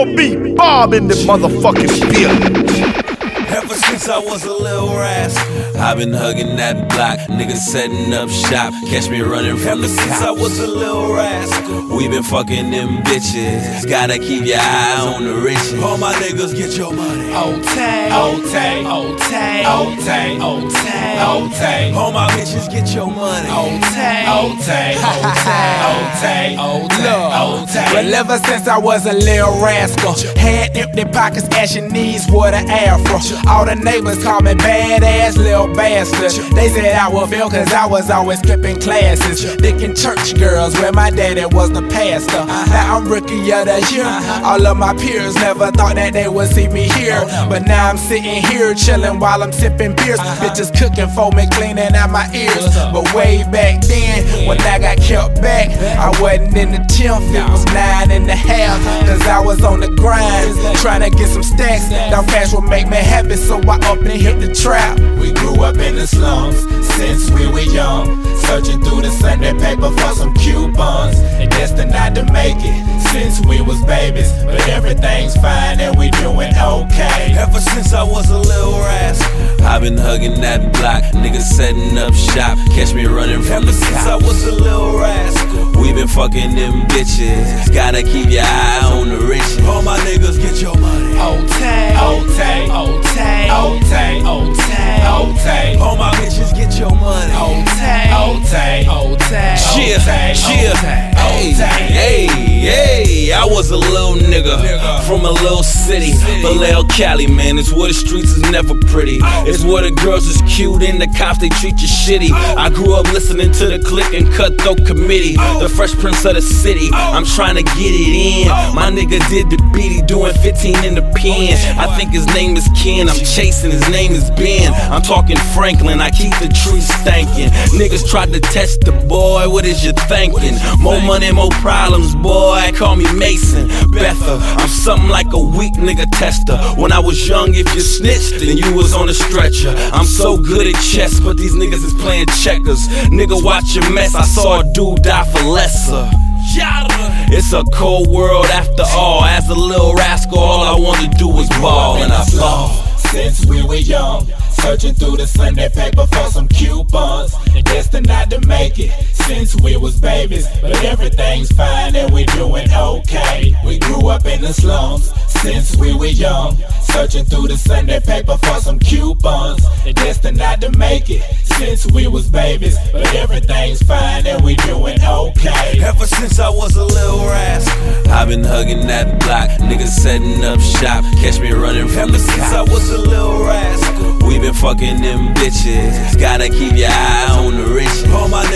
B.O.B. Bob in the motherfucking field. Ever since I was a little rascal, I've been hugging that block, niggas setting up shop, catch me running from the cops. Ever since I was a little rascal, we been fucking them bitches, gotta keep your eye on the riches. All my niggas get your money. O-Tay, O-Tay, O-Tay, O-Tay, O-Tay, O-Tay. All my bitches get your money. O-Tay, O-Tay, O-Tay, O-Tay, O-Tay. Well, ever since I was a little rascal, had empty pockets, ashy knees, wore the afro. All the neighbors call me badass little bastard. They said I would fail cause I was always skipping classes, dicking church girls where my daddy was the pastor. Now I'm rookie of the year. All of my peers never thought that they would see me here, but now I'm sitting here chilling while I'm sipping beers. Bitches cooking for me, cleaning out my ears. But way back then, when I got kept back, I wasn't in the 10th, it was 9.5. Cause I was on the grind, trying to get some stacks. That fast would make me happy, so I up and hit the trap. We grew up in the slums since we were young, searching through the Sunday paper for some coupons, and destined not to make it since we was babies. But everything's fine and we doing okay. Ever since I was a little rascal, I've been hugging that block, niggas setting up shop, catch me running from the cops. Ever since I was a little rascal, we been fucking them bitches, gotta keep your eye on the riches. All my niggas get your money. O-Tay, O-Tay, O-Tay, O-Tay, O-Tay, O-Tay. All my bitches get your money. O-Tay, O-Tay, O-Tay, Hey, hey, I was a little nigga from a little city, Vallejo, Cali, man. It's where the streets is never pretty. It's where the girls is cute and the cops they treat you shitty. I grew up listening to the Click and Cutthroat Committee, the Fresh Prince of the city. I'm trying to get it in. My nigga did the beat, he doing 15 in the pen. I think his name is Ken, I'm chasing, his name is Ben. I'm talking Franklin, I keep the trees stankin'. Niggas tried to test the boy, what is you thinking? More money, more problems, boy, call me Mason Betha. I'm something like a weak nigga tester. When I was young, if you snitched, then you was on a stretcher. I'm so good at chess, but these niggas is playing checkers. Nigga, watch your mess, I saw a dude die for lesser. It's a cold world after all. As a little rascal, all I wanna do is ball, and I ball. Since we were young, searching through the Sunday paper for some coupons, and destined not to make it since we was babies. But everything's fine and we doing okay. We grew up in the slums since we were young, searching through the Sunday paper for some coupons, and destined not to make it since we was babies. But everything's fine and we doing okay. Ever since I was a little rascal, I've been hugging that block, niggas setting up shop, catch me running from the cops. Ever since I was a little rascal, we been fucking them bitches, gotta keep your eye on the riches. All my